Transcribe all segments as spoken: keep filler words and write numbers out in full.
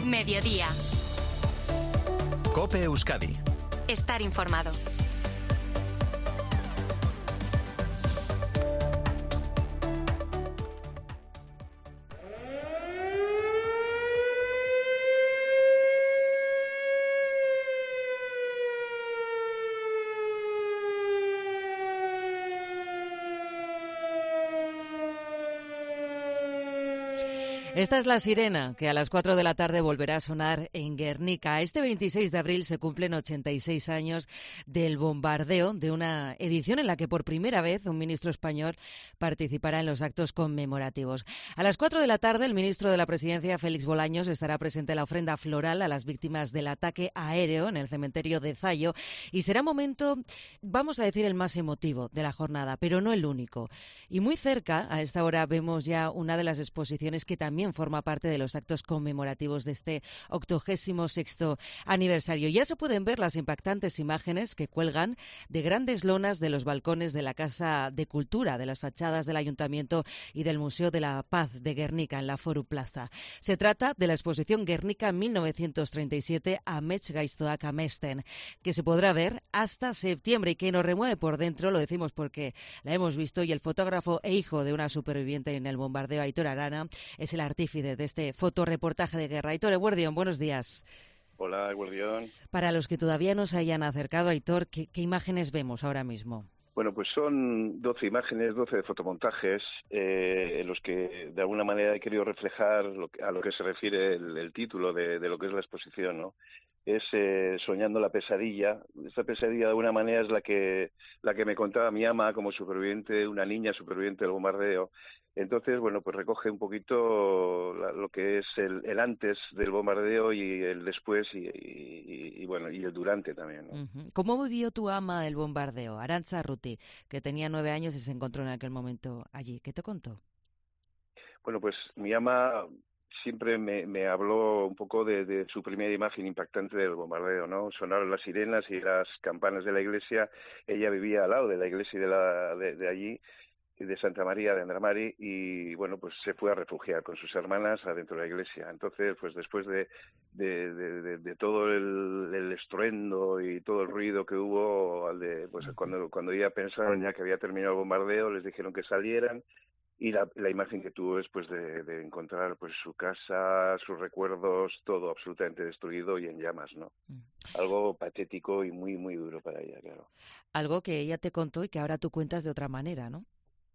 Mediodía. COPE Euskadi. Estar informado. Esta es la sirena que a las cuatro de la tarde volverá a sonar en Guernica. Este veintiséis de abril se cumplen ochenta y seis años del bombardeo, de una edición en la que por primera vez un ministro español participará en los actos conmemorativos. A las cuatro de la tarde el ministro de la Presidencia, Félix Bolaños, estará presente en la ofrenda floral a las víctimas del ataque aéreo en el cementerio de Zallo y será momento, vamos a decir, el más emotivo de la jornada, pero no el único. Y muy cerca, a esta hora, vemos ya una de las exposiciones que también forma parte de los actos conmemorativos de este octogésimo sexto aniversario. Ya se pueden ver las impactantes imágenes que cuelgan de grandes lonas de los balcones de la Casa de Cultura, de las fachadas del Ayuntamiento y del Museo de la Paz de Guernica en la Foru Plaza. Se trata de la exposición Guernica mil novecientos treinta y siete Amets Gaiztoak Amesten, que se podrá ver hasta septiembre y que nos remueve por dentro, lo decimos porque la hemos visto, y el fotógrafo e hijo de una superviviente en el bombardeo, Aitor Arana, es el artífice de este fotoreportaje de guerra. Aitor Eguerdión, buenos días. Hola, Eguerdión. Para los que todavía no se hayan acercado, Aitor, ¿qué, qué imágenes vemos ahora mismo? Bueno, pues son doce imágenes, doce fotomontajes, eh, en los que de alguna manera he querido reflejar lo que, a lo que se refiere el, el título de, de lo que es la exposición, ¿no? Es eh, Soñando la pesadilla. Esta pesadilla de alguna manera es la que la que me contaba mi ama como superviviente, una niña superviviente del bombardeo. Entonces, bueno, pues recoge un poquito la, lo que es el, el antes del bombardeo y el después y, y, y bueno, y el durante también, ¿no? Uh-huh. ¿Cómo vivió tu ama el bombardeo? Arantza Ruti, que tenía nueve años y se encontró en aquel momento allí. ¿Qué te contó? Bueno, pues mi ama siempre me, me habló un poco de, de su primera imagen impactante del bombardeo, ¿no? Sonaron las sirenas y las campanas de la iglesia. Ella vivía al lado de la iglesia de, la, de, de allí, de Santa María de Andramari, y bueno, pues se fue a refugiar con sus hermanas adentro de la iglesia. Entonces, pues después de, de, de, de, de todo el, el estruendo y todo el ruido que hubo, al de, pues cuando, cuando ya pensaron ya que había terminado el bombardeo, les dijeron que salieran, y la, la imagen que tuvo después de, de encontrar pues su casa, sus recuerdos, todo absolutamente destruido y en llamas, ¿no? Mm. Algo patético y muy, muy duro para ella, claro. Algo que ella te contó y que ahora tú cuentas de otra manera, ¿no?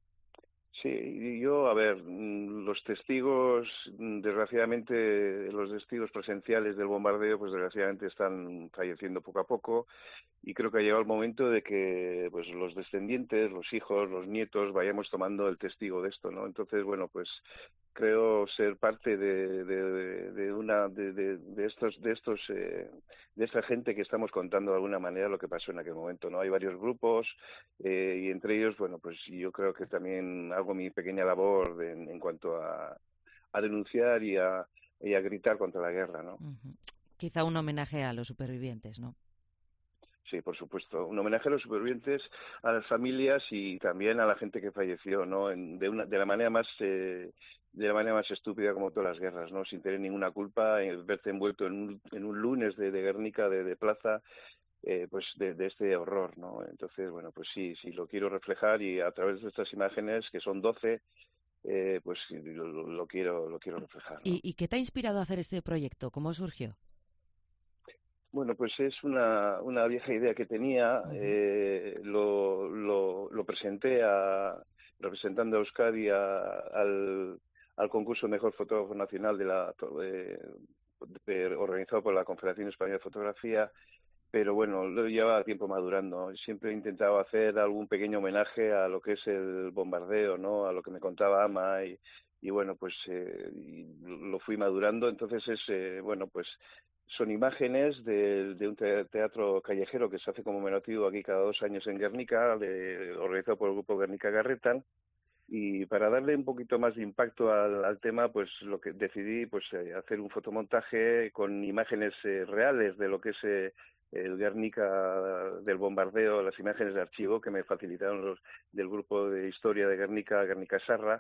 Sí, yo, a ver, los testigos, desgraciadamente, los testigos presenciales del bombardeo, pues desgraciadamente están falleciendo poco a poco, y creo que ha llegado el momento de que pues los descendientes, los hijos, los nietos, vayamos tomando el testigo de esto, ¿no? Entonces, bueno, pues creo ser parte de, de, de una de, de, de estos de estos eh, de esta gente que estamos contando de alguna manera lo que pasó en aquel momento, ¿no? Hay varios grupos eh, y entre ellos, bueno, pues yo creo que también hago mi pequeña labor de, en, en cuanto a, a denunciar y a, y a gritar contra la guerra, ¿no? Uh-huh. Quizá un homenaje a los supervivientes, ¿no? Sí, por supuesto. Un homenaje a los supervivientes, a las familias y también a la gente que falleció, ¿no? En, de, una, de la manera más eh, de la manera más estúpida, como todas las guerras, ¿no? Sin tener ninguna culpa, en verte envuelto en un, en un lunes de, de Guernica, de, de plaza, eh, pues de, de este horror, ¿no? Entonces, bueno, pues sí, sí lo quiero reflejar, y a través de estas imágenes, que son doce, eh, pues lo, lo, lo quiero lo quiero reflejar, ¿no? ¿Y, ¿Y qué te ha inspirado a hacer este proyecto? ¿Cómo surgió? Bueno, pues es una, una vieja idea que tenía. Uh-huh. eh, lo, lo, lo presenté a, representando a Euskadi a, al, al concurso Mejor Fotógrafo Nacional de la, de, de, organizado por la Confederación Española de Fotografía, pero bueno, lo llevaba tiempo madurando. Siempre he intentado hacer algún pequeño homenaje a lo que es el bombardeo, ¿no? A lo que me contaba Ama, y, y bueno, pues eh, y lo fui madurando. Entonces es, eh, bueno, pues son imágenes de, de un teatro callejero que se hace como conmemorativo aquí cada dos años en Guernica, de, organizado por el grupo Guernica Garretan. Y para darle un poquito más de impacto al, al tema, pues lo que decidí, pues eh, hacer un fotomontaje con imágenes eh, reales de lo que es eh, el Guernica del bombardeo, las imágenes de archivo que me facilitaron los del grupo de historia de Guernica, Guernica Sarra.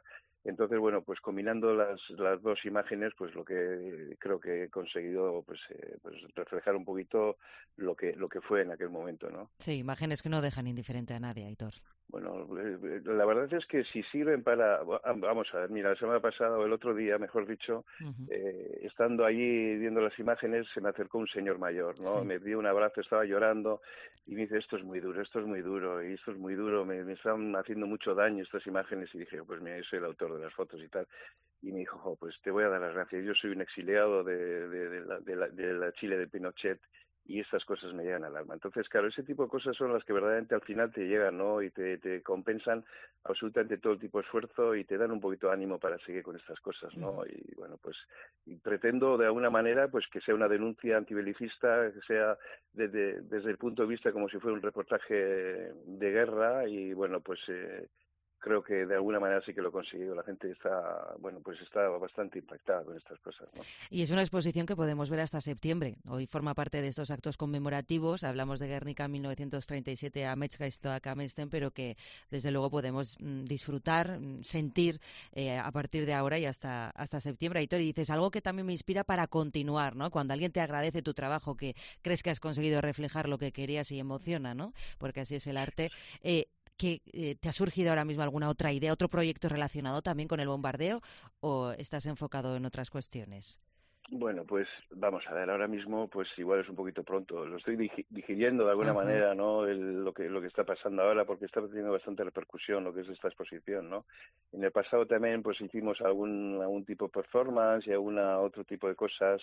Entonces, bueno, pues combinando las, las dos imágenes, pues lo que creo que he conseguido, pues, eh, pues reflejar un poquito lo que lo que fue en aquel momento, ¿no? Sí, imágenes que no dejan indiferente a nadie, Aitor. Bueno, eh, la verdad es que si sirven para... Vamos a ver, mira, la semana pasada o el otro día, mejor dicho, uh-huh. eh, estando allí viendo las imágenes, se me acercó un señor mayor, ¿no? Sí. Me dio un abrazo, estaba llorando y me dice, esto es muy duro, esto es muy duro, y esto es muy duro, me, me están haciendo mucho daño estas imágenes. Y dije, pues mira, yo soy el autor de las fotos y tal. Y me dijo, oh, pues te voy a dar las gracias, yo soy un exiliado de, de, de, la, de, la, de la Chile de Pinochet, y estas cosas me llegan al alma. Entonces, claro, ese tipo de cosas son las que verdaderamente al final te llegan, ¿no? Y te, te compensan absolutamente todo el tipo de esfuerzo y te dan un poquito de ánimo para seguir con estas cosas, ¿no? Uh-huh. Y bueno, pues y pretendo de alguna manera pues que sea una denuncia antibelicista, que sea de, de, desde el punto de vista como si fuera un reportaje de guerra y bueno, pues... Eh, creo que de alguna manera sí que lo he conseguido. La gente está, bueno, pues está bastante impactada con estas cosas, ¿no? Y es una exposición que podemos ver hasta septiembre. Hoy forma parte de estos actos conmemorativos. Hablamos de Guernica mil novecientos treinta y siete a Metzgerstoak a Mesten, pero que desde luego podemos mm, disfrutar, mm, sentir eh, a partir de ahora y hasta hasta septiembre. Aitor, y dices algo que también me inspira para continuar, ¿no? Cuando alguien te agradece tu trabajo, que crees que has conseguido reflejar lo que querías y emociona, ¿no? Porque así es el arte. Eh, ¿Que eh, te ha surgido ahora mismo alguna otra idea, otro proyecto relacionado también con el bombardeo o estás enfocado en otras cuestiones? Bueno, pues vamos a ver, ahora mismo pues igual es un poquito pronto, lo estoy digiriendo de alguna uh-huh. manera, ¿no? El, lo que lo que está pasando ahora, porque está teniendo bastante repercusión lo que es esta exposición, ¿no? En el pasado también pues hicimos algún algún tipo de performance y alguna otro tipo de cosas.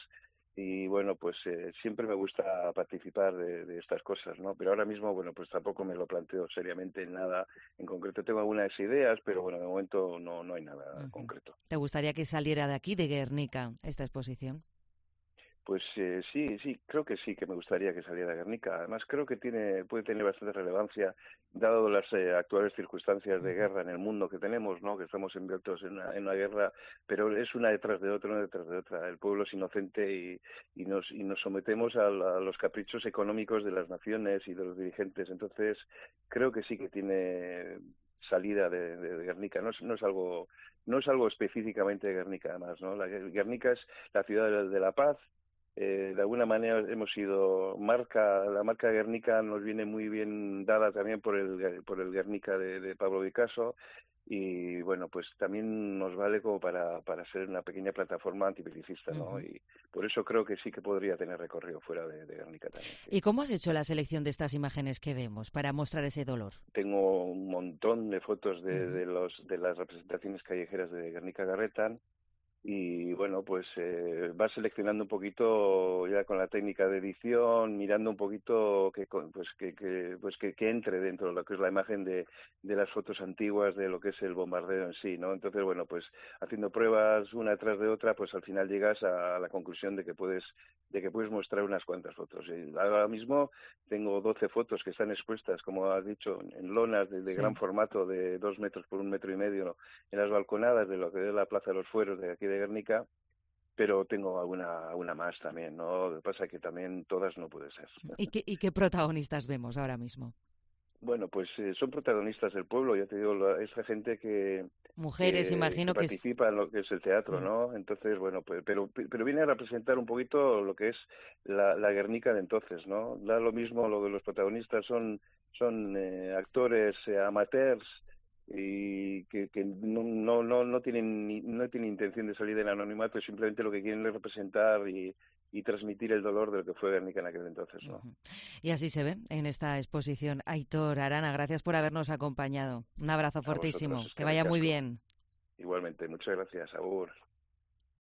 Y bueno, pues eh, siempre me gusta participar de, de estas cosas, ¿no? Pero ahora mismo, bueno, pues tampoco me lo planteo seriamente en nada. En concreto tengo algunas ideas, pero bueno, de momento no, no hay nada uh-huh. concreto. ¿Te gustaría que saliera de aquí, de Guernica, esta exposición? Pues eh, sí, sí, creo que sí, que me gustaría que saliera de Guernica. Además, creo que tiene puede tener bastante relevancia, dado las eh, actuales circunstancias de guerra en el mundo que tenemos, ¿no? Que estamos envueltos en una, en una guerra, pero es una detrás de otra, una detrás de otra. El pueblo es inocente y, y, nos, y nos sometemos a, la, a los caprichos económicos de las naciones y de los dirigentes. Entonces, creo que sí que tiene salida de, de, de Guernica. No es, no es algo no es algo específicamente de Guernica, además, ¿no? La, Guernica es la ciudad de, de la paz. Eh, de alguna manera hemos sido marca, la marca Guernica nos viene muy bien dada también por el por el Guernica de, de Pablo Picasso y bueno, pues también nos vale como para, para ser una pequeña plataforma antibelicista, ¿no? Uh-huh. Y por eso creo que sí que podría tener recorrido fuera de, de Guernica también. Sí. ¿Y cómo has hecho la selección de estas imágenes que vemos para mostrar ese dolor? Tengo un montón de fotos de, uh-huh. de los de las representaciones callejeras de Guernica Garretan. Y bueno, pues eh, vas seleccionando un poquito ya con la técnica de edición, mirando un poquito que pues que, que pues que, que entre dentro de lo que es la imagen de, de las fotos antiguas de lo que es el bombardeo en sí, ¿no? Entonces, bueno, pues haciendo pruebas una tras de otra, pues al final llegas a la conclusión de que puedes de que puedes mostrar unas cuantas fotos. Y ahora mismo tengo doce fotos que están expuestas, como has dicho, en lonas de, de sí. gran formato de dos metros por un metro y medio en las balconadas de lo que es la Plaza de los Fueros de aquí de Guernica, pero tengo alguna, alguna más también, ¿no? Lo que pasa es que también todas no puede ser. ¿Y qué, y qué protagonistas vemos ahora mismo? Bueno, pues eh, son protagonistas del pueblo, ya te digo, la, esa gente que... Mujeres, que, imagino que participa que es... en lo que es el teatro, ¿no? Entonces, bueno, pues, pero pero viene a representar un poquito lo que es la, la Guernica de entonces, ¿no? Da lo mismo lo de los protagonistas, son, son eh, actores eh, amateurs, y que, que no, no, no, no tienen no tienen intención de salir del anonimato, simplemente lo que quieren es representar y, y transmitir el dolor de lo que fue Guernica en aquel entonces, ¿no? Uh-huh. Y así se ve en esta exposición. Aitor Arana, gracias por habernos acompañado. Un abrazo fortísimo, que vaya muy bien. Igualmente, muchas gracias, agur.